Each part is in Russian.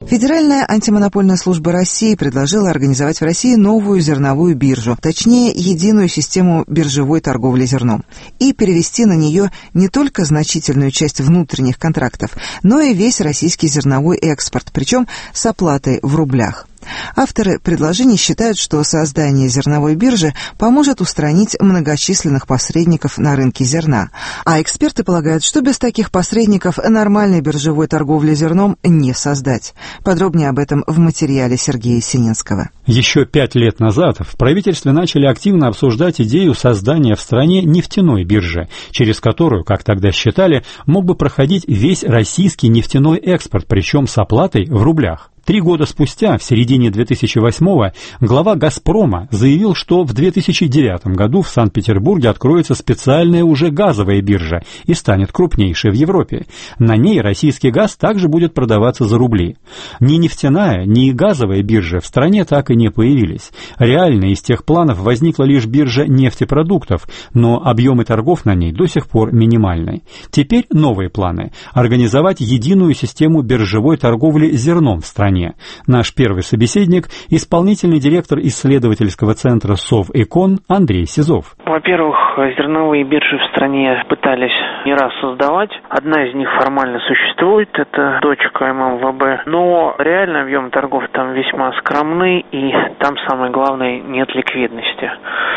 Федеральная антимонопольная служба России предложила организовать в России новую зерновую биржу, точнее, единую систему биржевой торговли зерном, и перевести на нее не только значительную часть внутренних контрактов, но и весь российский зерновой экспорт, причем с оплатой в рублях. Авторы предложений считают, что создание зерновой биржи поможет устранить многочисленных посредников на рынке зерна. А эксперты полагают, что без таких посредников нормальной биржевой торговли зерном не создать. Подробнее об этом в материале Сергея Сининского. Еще 5 лет назад в правительстве начали активно обсуждать идею создания в стране нефтяной биржи, через которую, как тогда считали, мог бы проходить весь российский нефтяной экспорт, причем с оплатой в рублях. 3 года спустя, в середине 2008-го, глава «Газпрома» заявил, что в 2009 году в Санкт-Петербурге откроется специальная уже газовая биржа и станет крупнейшей в Европе. На ней российский газ также будет продаваться за рубли. Ни нефтяная, ни газовая биржа в стране так и не появились. Реально из тех планов возникла лишь биржа нефтепродуктов, но объемы торгов на ней до сих пор минимальны. Теперь новые планы – организовать единую систему биржевой торговли зерном в стране. Наш первый собеседник – исполнительный директор исследовательского центра Совэкон Андрей Сизов. Во-первых, зерновые биржи в стране пытались не раз создавать. Одна из них формально существует, это дочка ММВБ. Но реально объем торгов там весьма скромный, и там, самое главное, нет ликвидности.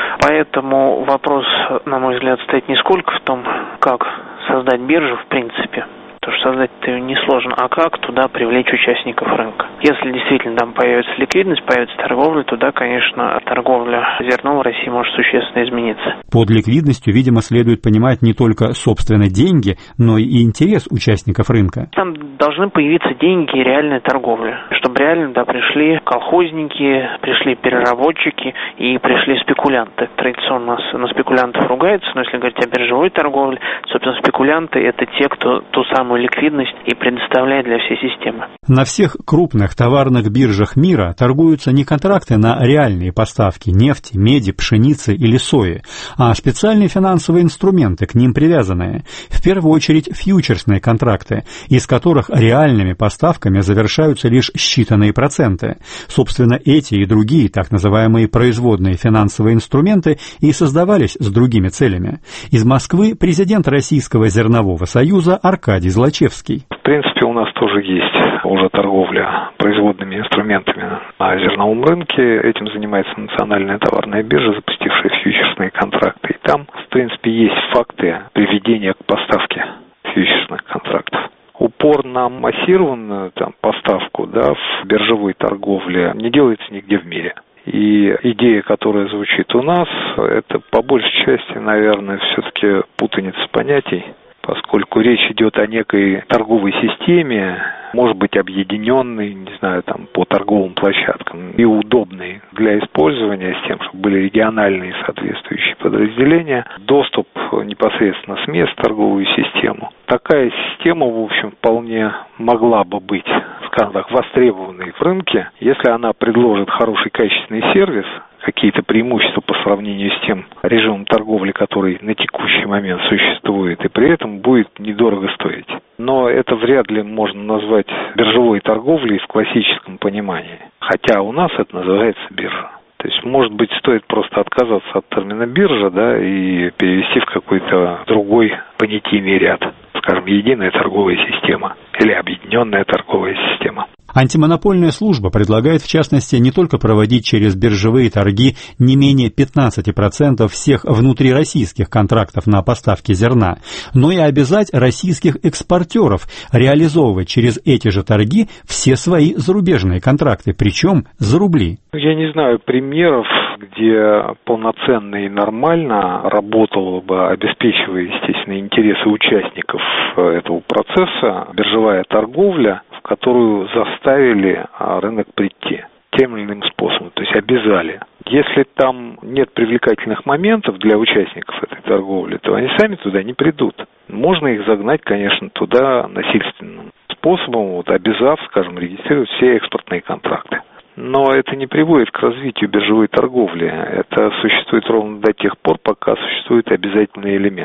Поэтому вопрос, на мой взгляд, стоит не сколько в том, как создать биржу в принципе, потому что создать-то ее несложно, а как туда привлечь участников рынка. Если действительно там появится ликвидность, появится торговля, туда, конечно, торговля зерном в России может существенно измениться. Под ликвидностью, видимо, следует понимать не только, собственно, деньги, но и интерес участников рынка. Там должны появиться деньги и реальная торговля, чтобы реально пришли колхозники, пришли переработчики и пришли спекулянты. Традиционно на спекулянтов ругаются, но если говорить о биржевой торговле, собственно, спекулянты – это те, кто ту самую ликвидность и предоставляет для всей системы. На всех крупных товарных биржах мира торгуются не контракты на реальные поставки нефти, меди, пшеницы или сои, а специальные финансовые инструменты, к ним привязанные. В первую очередь фьючерсные контракты, из которых реальными поставками завершаются лишь считанные проценты. Собственно, эти и другие так называемые производные финансовые инструменты и создавались с другими целями. Из Москвы президент Российского зернового союза Аркадий Злачевский. В принципе, у нас тоже есть уже торговля производными инструментами на зерновом рынке. Этим занимается Национальная товарная биржа, запустившая фьючерсные контракты. И там, в принципе, есть факты приведения к поставке фьючерсных контрактов. Упор на массированную поставку в биржевой торговле не делается нигде в мире. И идея, которая звучит у нас, это по большей части, наверное, все-таки путаница понятий, поскольку речь идет о некой торговой системе, может быть, объединенной, по торговым площадкам и удобной для использования, с тем, чтобы были региональные соответствующие подразделения, доступ непосредственно с мест в торговую систему. Такая система, в общем, вполне могла бы быть, скажем так, востребованной в рынке, если она предложит хороший качественный сервис, какие-то преимущества по сравнению с тем режимом торговли, который на текущий момент существует, и при этом будет недорого стоить. Но это вряд ли можно назвать биржевой торговлей в классическом понимании. Хотя у нас это называется биржа. То есть, может быть, стоит просто отказаться от термина биржа, и перевести в какой-то другой понятийный ряд. Скажем, единая торговая система или объединенная торговая система. Антимонопольная служба предлагает, в частности, не только проводить через биржевые торги не менее 15% всех внутрироссийских контрактов на поставки зерна, но и обязать российских экспортеров реализовывать через эти же торги все свои зарубежные контракты, причем за рубли. Я не знаю примеров, где полноценно и нормально работала бы, обеспечивая, естественно, интересы участников этого процесса, биржевая торговля, в которую заставили рынок прийти тем или иным способом, то есть обязали. Если там нет привлекательных моментов для участников этой торговли, то они сами туда не придут. Можно их загнать, конечно, туда насильственным способом, обязав, скажем, регистрировать все экспортные контракты. Но это не приводит к развитию биржевой торговли. Это существует ровно до тех пор, пока существует обязательный элемент.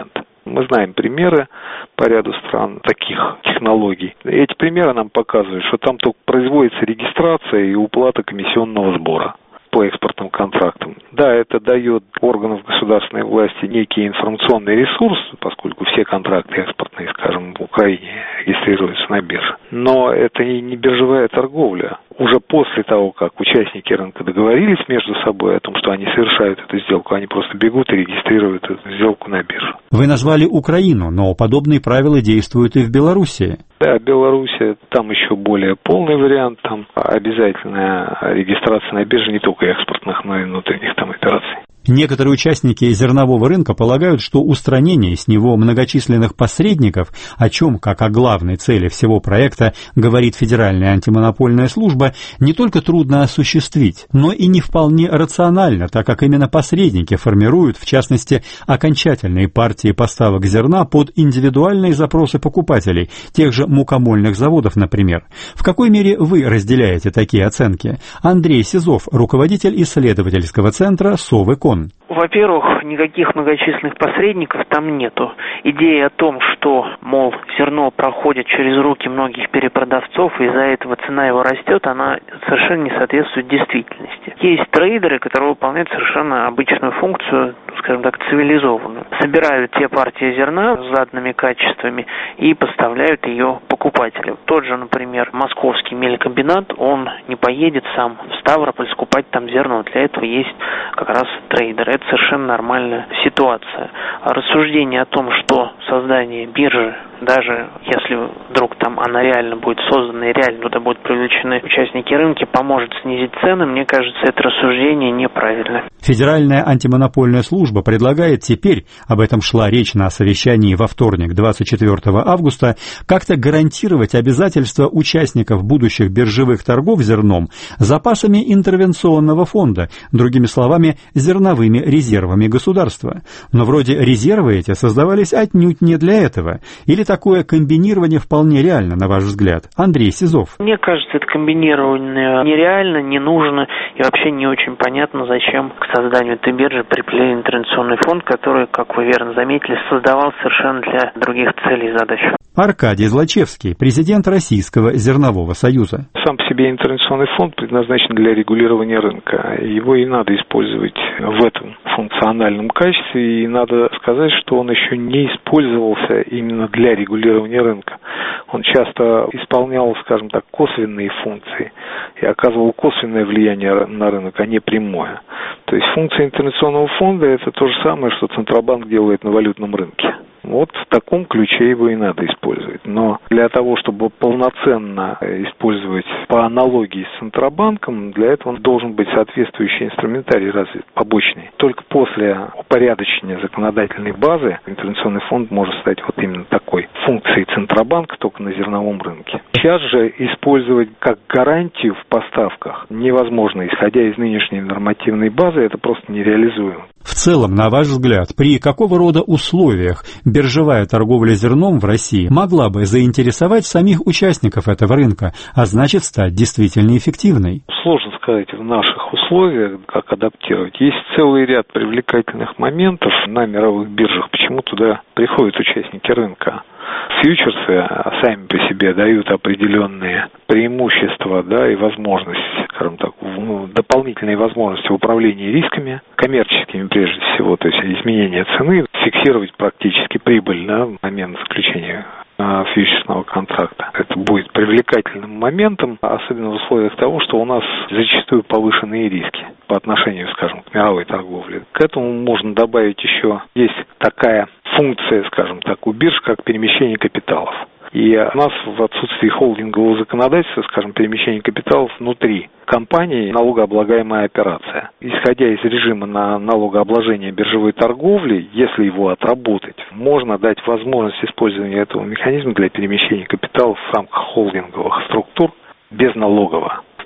Мы знаем примеры по ряду стран таких технологий. Эти примеры нам показывают, что там только производится регистрация и уплата комиссионного сбора по экспортным контрактам. Да, это дает органам государственной власти некий информационный ресурс, поскольку все контракты экспортные, скажем, в Украине регистрируются на бирже. Но это и не биржевая торговля. Уже после того, как участники рынка договорились между собой о том, что они совершают эту сделку, они просто бегут и регистрируют эту сделку на бирже. Вы назвали Украину, но подобные правила действуют и в Беларуси. Да, Беларусь, там еще более полный вариант, там обязательная регистрация на бирже не только экспортных, но и внутренних там операций. Некоторые участники зернового рынка полагают, что устранение с него многочисленных посредников, о чем, как о главной цели всего проекта, говорит Федеральная антимонопольная служба, не только трудно осуществить, но и не вполне рационально, так как именно посредники формируют, в частности, окончательные партии поставок зерна под индивидуальные запросы покупателей, тех же мукомольных заводов, например. В какой мере вы разделяете такие оценки? Андрей Сизов, руководитель исследовательского центра «Совы-Кон». Во-первых, никаких многочисленных посредников там нету. Идея о том, что, мол, зерно проходит через руки многих перепродавцов, и из-за этого цена его растет, она совершенно не соответствует действительности. Есть трейдеры, которые выполняют совершенно обычную функцию, скажем так, цивилизованную. Собирают те партии зерна с заданными качествами и поставляют ее покупателям. Тот же, например, московский мелькомбинат, он не поедет сам в Ставрополь скупать там зерно. Для этого есть как раз трейдеры. Это совершенно нормальная ситуация. А рассуждение о том, что создание биржи, даже если вдруг там она реально будет создана и реально туда будут привлечены участники рынка, поможет снизить цены, мне кажется, это рассуждение неправильно. Федеральная антимонопольная служба предлагает теперь, об этом шла речь на совещании во вторник, 24 августа, как-то гарантировать обязательства участников будущих биржевых торгов зерном запасами интервенционного фонда, другими словами, зерновыми резервами государства. Но вроде резервы эти создавались отнюдь не для этого. Или такое комбинирование вполне реально, на ваш взгляд? Андрей Сизов. Мне кажется, это комбинирование нереально, не нужно и вообще не очень понятно, зачем к созданию этой биржи приплели интервенционный фонд, который, как вы верно заметили, создавал совершенно для других целей и задач. Аркадий Злачевский, президент Российского зернового союза. Сам по себе интервенционный фонд предназначен для регулирования рынка. Его и надо использовать в этом функциональном качестве. И надо сказать, что он еще не использовался именно для регулирования рынка. Он часто исполнял, скажем так, косвенные функции и оказывал косвенное влияние на рынок, а не прямое. То есть функция интервенционного фонда – это то же самое, что Центробанк делает на валютном рынке. Вот в таком ключе его и надо использовать. Но для того, чтобы полноценно использовать по аналогии с Центробанком, для этого должен быть соответствующий инструментарий развит, побочный. Только после упорядочения законодательной базы интервенционный фонд может стать вот именно такой функцией Центробанка, только на зерновом рынке. Сейчас же использовать как гарантию в поставках невозможно. Исходя из нынешней нормативной базы, это просто нереализуемо. В целом, на ваш взгляд, при какого рода условиях биржевая торговля зерном в России могла бы заинтересовать самих участников этого рынка, а значит стать действительно эффективной? Сложно сказать в наших условиях, как адаптировать. Есть целый ряд привлекательных моментов на мировых биржах, почему туда приходят участники рынка. Фьючерсы сами по себе дают определенные преимущества, да, и возможности, скажем так, дополнительные возможности в управлении рисками, коммерческими прежде всего, то есть изменение цены, фиксировать практически прибыль, да, в момент заключения фьючерсного контракта. Это будет привлекательным моментом, особенно в условиях того, что у нас зачастую повышенные риски по отношению, скажем, к мировой торговле. К этому можно добавить еще, есть такая функция, скажем так, у бирж, как перемещение капиталов. И у нас в отсутствии холдингового законодательства, скажем, перемещение капиталов внутри компании налогооблагаемая операция. Исходя из режима на налогообложение биржевой торговли, если его отработать, можно дать возможность использования этого механизма для перемещения капиталов в рамках холдинговых структур безналогово.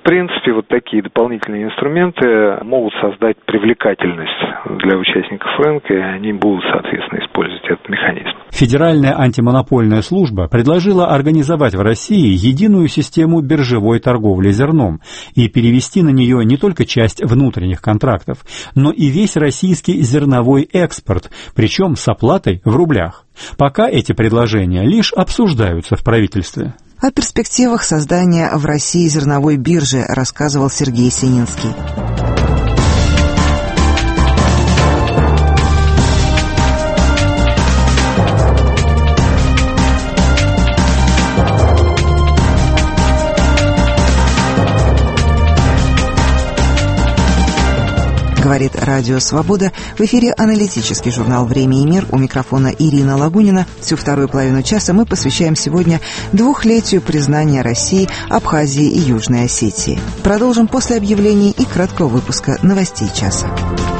В принципе, вот такие дополнительные инструменты могут создать привлекательность для участников рынка, и они будут, соответственно, использовать этот механизм. Федеральная антимонопольная служба предложила организовать в России единую систему биржевой торговли зерном и перевести на нее не только часть внутренних контрактов, но и весь российский зерновой экспорт, причем с оплатой в рублях. Пока эти предложения лишь обсуждаются в правительстве. О перспективах создания в России зерновой биржи рассказывал Сергей Сининский. Говорит Радио Свобода. В эфире аналитический журнал «Время и мир». У микрофона Ирина Лагунина. Всю вторую половину часа мы посвящаем сегодня 2-летию признания России, Абхазии и Южной Осетии. Продолжим после объявлений и краткого выпуска новостей часа.